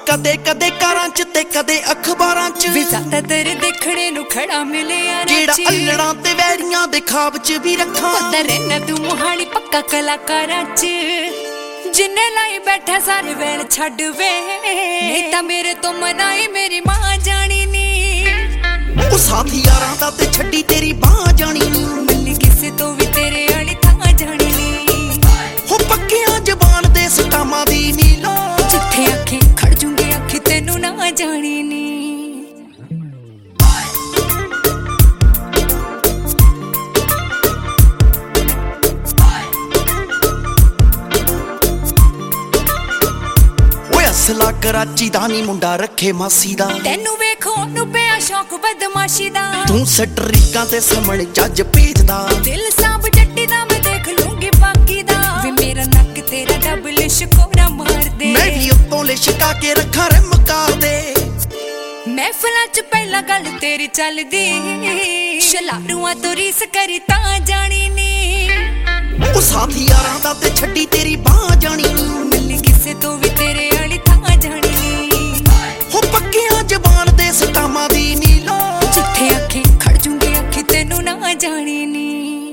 ਕਦੇ ਕਦੇ ਕਾਰਾਂ ਚ ਤੇ ਕਦੇ ਅਖਬਾਰਾਂ ਚ ਵੀ ਜ਼ਿਆਦਾਤਰ ਦੇਖਣੇ ਨੂੰ ਖੜਾ ਮਿਲਿਆ ਜਿਹੜਾ ਅਲੜਾਂ ਤੇ ਵੈਰੀਆਂ ਦੇ ਖਾਬ ਚ ਵੀ ਰੱਖਾਂ ਉਧਰ ਨਾ ਤੂੰ ਮੁਹਾਲੀ ਪੱਕਾ ਕਲਾਕਾਰਾਂ ਚ ਜਿੰਨੇ ਲਾਈ ਬੈਠਾ ਸਾਰੇ ਵੇਲ ਛੱਡ ਵੇ ਨਹੀਂ ਤਾਂ ਮੇਰੇ ਤੋਂ ਮਨਾਈ ਮੇਰੀ ਮਾਂ ਜਾਣੀ ਨੀ ਉਹ ਸਾਥੀ ਯਾਰਾਂ ਦਾ ਤੇ ਛੱਡੀ ਤੇਰੀ ਬਾਹ ਜਾਣੀ ਨੀ ਮਿਲੀ ਕਿਸੇ ਤੋਂ ਵੀ ਤੇਰੇ ਵਾਲੀ ਥਾਂ ਜਾਣੀ ਨੀ ਹੋ ਪੱਕਿਆਂ ਜ਼ਬਾਨ ਦੇ ਸਟਾਮਾਂ ਦੀ ਨੀ ਲੋ ਜਿੱਥੇ ਅੱਖੀ ਖੜ ਜੂੰਗੀ ਅੱਖੀ ਤੈਨੂੰ ਨਾ ਜਾਣੀ ਨੀ ਅਸਲਾ ਕਰਾਚੀ ਦਾ ਨੀ ਮੁੰਡਾ ਰੱਖੇ ਮਾਸੀ ਦਾ ਤੈਨੂੰ ਵੇਖੋ ਨੂੰ ਪਿਆ ਸ਼ੌਕ ਬਦਮਾਸ਼ੀ ਦਾ ਤੂੰ ਸਟਰੀਕਾਂ ਤੇ ਸਮਣ ਜੱਜ ਭੇਜਦਾ ਦਿਲ ਸਾਬ ਜੱਟੀ ਦਾ ਮੈਂ ਦੇਖ ਲੂੰਗੀ ਬਾਕੀ ਦਾ ਵੀ ਮੇਰਾ ਨੱਕ ਤੇਰਾ ਡਬਲ ਸ਼ਕੋਰਾ ਮਾਰ ਦੇ ਮੈਂ ਵੀ ਉੱਤੋਂ ਲਿਸ਼ਕਾ ਕੇ ਰੱਖਾਂ ਰਿਮਕਾ ਦੇ ਮਹਿਫਲਾਂ ਚ ਪਹਿਲਾਂ ਗੱਲ ਤੇਰੀ ਚੱਲਦੀ ਸ਼ਲਾਰੂਆਂ ਤੋਂ ਰੀਸ ਕਰੀ ਤਾਂ ਜਾਣੀ ਨੀ ਉਹ ਸਾਥੀ ਯਾਰਾਂ ਦਾ ਤੇ ਛੱਡੀ ਤੇਰੀ ਬਾਹ ਜਾਣੀ ਨੀ ਮਿਲੀ ਕਿਸੇ ਤੋਂ ਵੀ ਤੇਰੇ ਵਾਲੀ ਥਾਂ ਜਾਣੀ ਨੀ ਹੋ ਪੱਕਿਆਂ ਜ਼ਬਾਨ ਦੇ ਸਟਾਮਾਂ ਦੀ ਨੀ ਲੋ ਜਿੱਥੇ ਅੱਖੀ ਖੜ ਜੂੰਗੀ ਅੱਖੀ ਤੈਨੂੰ ਨਾ ਜਾਣੀ ਨੀ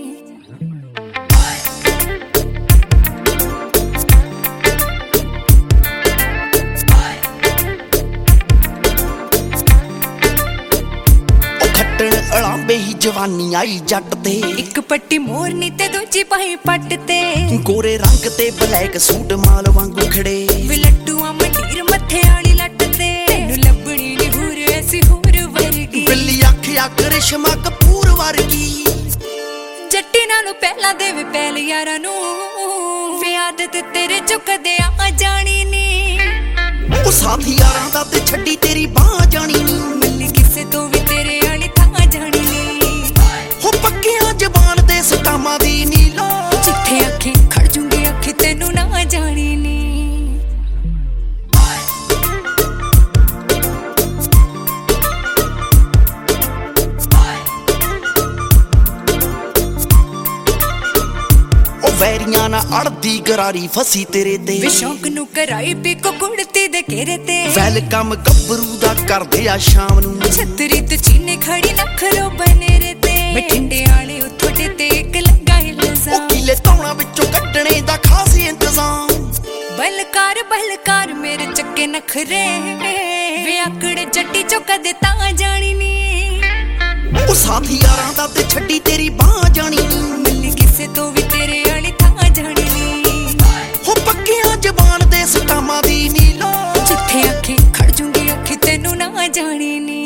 ਅਲਾਂਬੇ ਹੀ ਜਵਾਨੀ ਆਈ ਜੱਟ ਤੇ ਇੱਕ ਪੱਟੀ ਮੋਰਨੀ ਤੇ ਦੂਜੀ ਪਾਈ ਪੱਟ ਤੇ ਗੋਰੇ ਰੰਗ ਤੇ ਬਲੈਕ ਸੂਟ ਮਾਲ ਵਾਂਗੂ ਖੜੇ ਵਿਲੱਟੂਆਂ ਮੰਡੀਰ ਮੱਥੇ ਵਾਲੀ ਲੱਟ ਤੇ ਤੈਨੂੰ ਲੱਭਣੀ ਨੀ ਹੂਰ ਐਸੀ ਹੂਰ ਵਰਗੀ ਬਿੱਲੀ ਅੱਖਿਆ ਕਰਿਸ਼ਮਾ ਕਪੂਰ ਵਰਗੀ ਜੱਟੀ ਨਾਲੋਂ ਪਹਿਲਾਂ ਦੇਵੇ ਪਹਿਲ ਯਾਰਾਂ ਨੂੰ ਵੇ ਆਦਤ ਤੇਰੇ ਚੋਂ ਕਦੇ ਆ ਜਾਣੀ ਨੀ ਉਹ ਸਾਥੀ ਯਾਰਾਂ ਦਾ ਤੇ ਛੱਡੀ ਤੇਰੀ ਬਾਹ ਜਾਣੀ ਨੀ ਮਿਲੀ ਕਿਸੇ ਤੋਂ ਵੀ ਤੇਰੇ ਵਾਲੀ ਥਾਂ ਜਾਣੀ ਨੀ ਹੋ ਪੱਕਿਆਂ ਜ਼ਬਾਨ ਦੇ ਸਟਾਮਾਂ ਦੀ ਨੀ ਲੋ ਜਿੱਥੇ ਅੱਖੀ ਖੜ ਜੂੰਗੀ ਅੱਖੀ ਤੈਨੂੰ ਨਾ ਜਾਣੀ ਨੀ ਵੈਰੀਆਂ ਨਾ ਅੜਦੀ ਗਰਾਰੀ ਫਸੀ ਤੇਰੇ ਤੇ ਵੇ ਸ਼ੌਂਕ ਨੂੰ ਕਰਾਈ ਪੀਕੋ ਕੁੜਤੀ ਦੇ ਘੇਰੇ ਤੇ ਵੈਲਕਮ ਗੱਭਰੂ ਦਾ ਕਰਦੇ ਆ ਸ਼ਾਮ ਨੂੰ ਛਤਰੀ ਤੇ ਚੀਨੇ ਖੜੀ ਨਖਰੋ ਬਨੇਰੇ ਤੇ ਬਠਿੰਡੇ ਵਾਲੇ ਉੱਥੋਂ ਤੇ ਇੱਕ ਲੱਗਾ ਇਲਜ਼ਾਮ ਕਿਲੇ ਧੌਣਾ ਵਿੱਚੋਂ ਕੱਢਣੇ ਦਾ ਖਾਸ ਇੰਤਜ਼ਾਮ ਬਲਕਾਰ ਮੇਰੇ ਚੱਕੇ ਨਖਰੇ ਵੇ ਆਕੜੇ ਜੱਟੀ ਚੋਂ ਕਦੇ ਤਾਂ ਜਾਣੀ ਨੀ ਉਹ ਸਾਥੀ ਯਾਰਾਂ ਦਾ ਤੇ ਛੱਡੀ ਤੇਰੀ ਬਾਹ ਜਾਣੀ ਨੀ ਮਿਲੀ ਕਿਸੇ ਤੋਂ ਵੀ ਤੇਰੇ ਵਾਲੀ ਥਾਂ ਜਾਣੀ ਨੀ ਹੋ ਪੱਕਿਆਂ ਜ਼ਬਾਨ ਦੇ ਸਟਾਮਾਂ ਦੀ ਨੀ ਲੋ ਜਿੱਥੇ ਅੱਖੀ ਖੜ ਜੂੰਗੀ ਅੱਖੀ ਤੈਨੂੰ ਨਾ ਜਾਣੀ ਨੀ